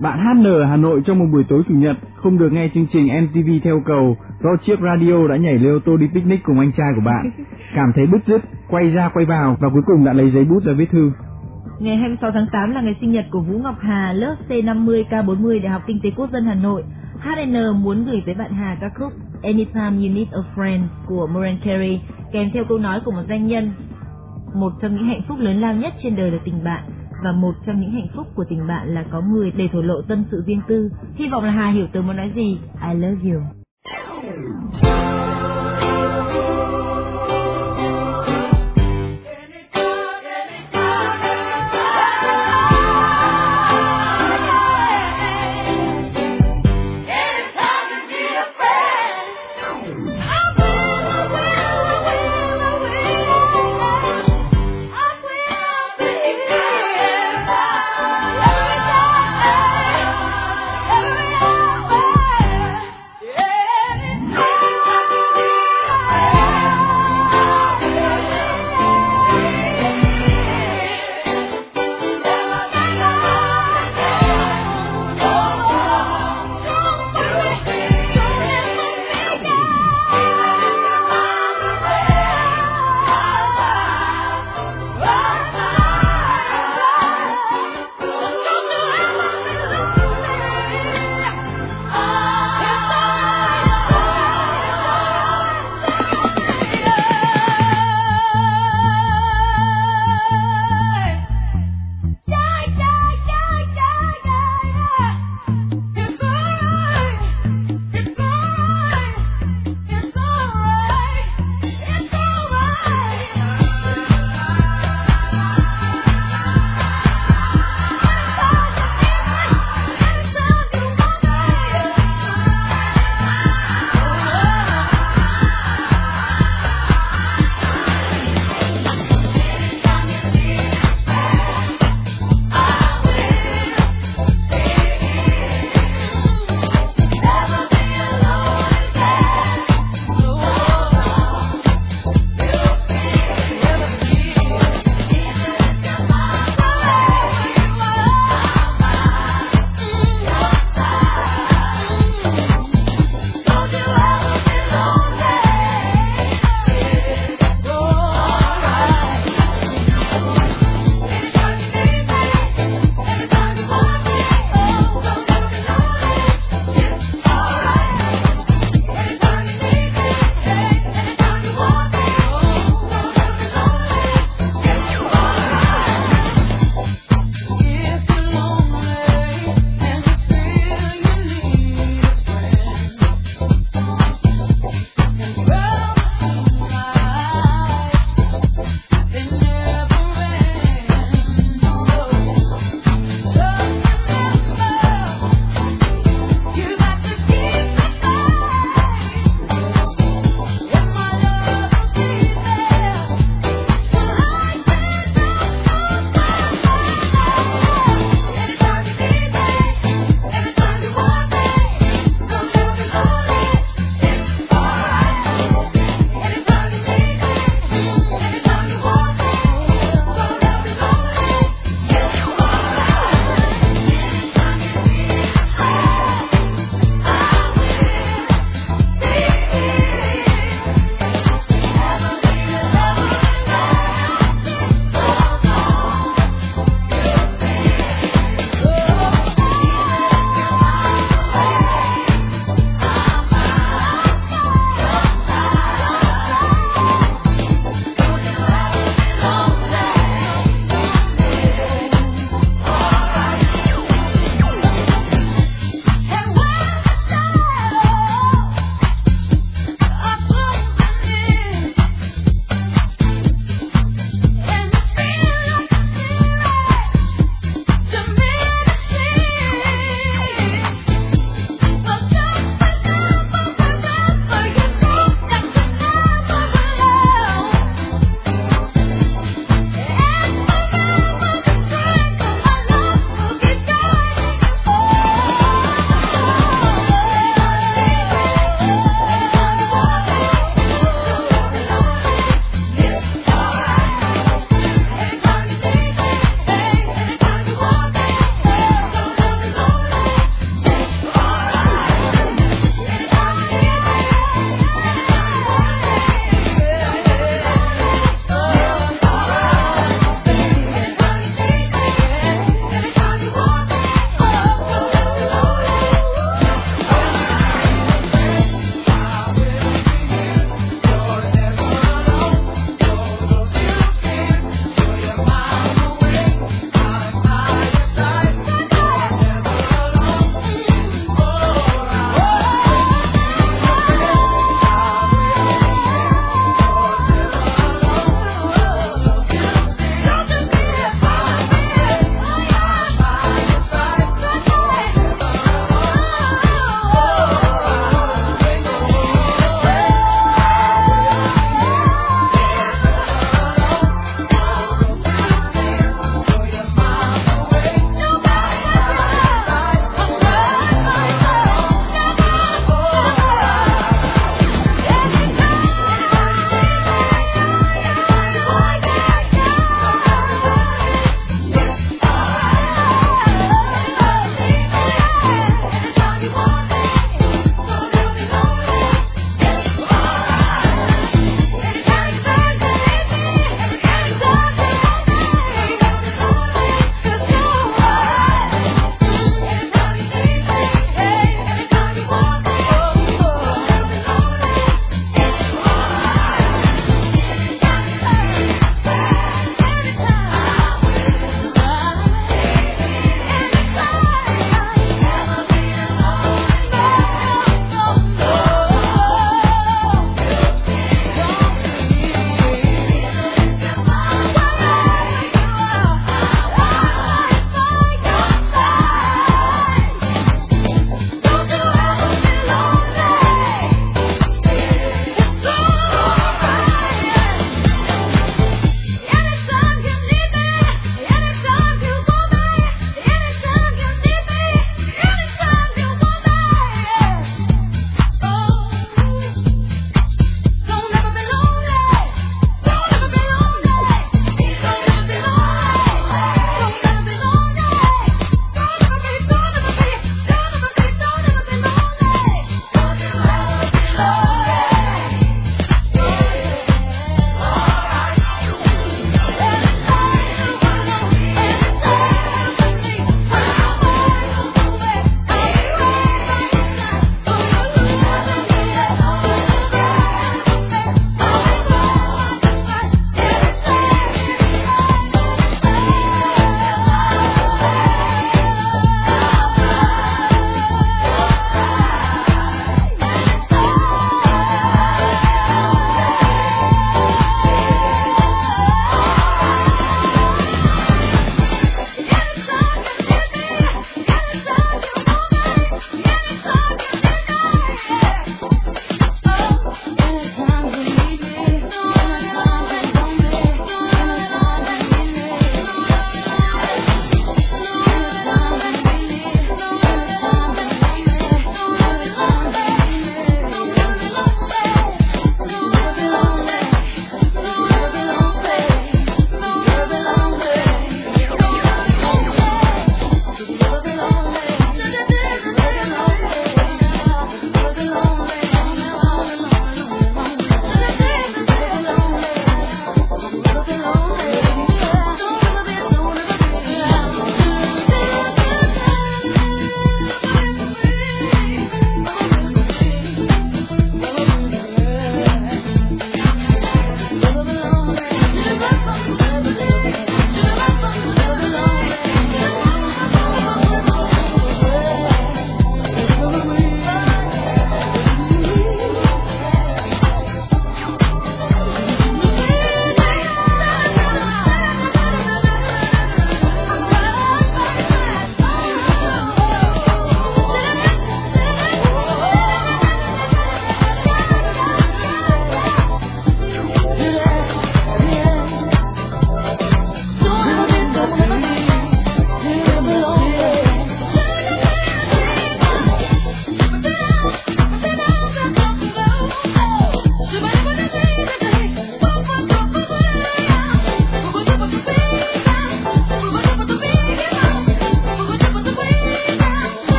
Bạn HN ở Hà Nội trong một buổi tối chủ nhật không được nghe chương trình MTV theo cầu do chiếc radio đã nhảy lên ô tô đi picnic cùng anh trai của bạn. Cảm thấy bứt rứt, quay ra quay vào và cuối cùng đã lấy giấy bút ra viết thư. Ngày 26 tháng 8 là ngày sinh nhật của Vũ Ngọc Hà, lớp C50K40 Đại học Kinh tế Quốc dân Hà Nội. HN muốn gửi tới bạn Hà ca khúc Anytime You Need a Friend của Mariah Carey, kèm theo câu nói của một danh nhân: một trong những hạnh phúc lớn lao nhất trên đời là tình bạn, và một trong những hạnh phúc của tình bạn là có người để thổ lộ tâm sự riêng tư. Hy vọng là Hà hiểu tớ muốn nói gì. I love you.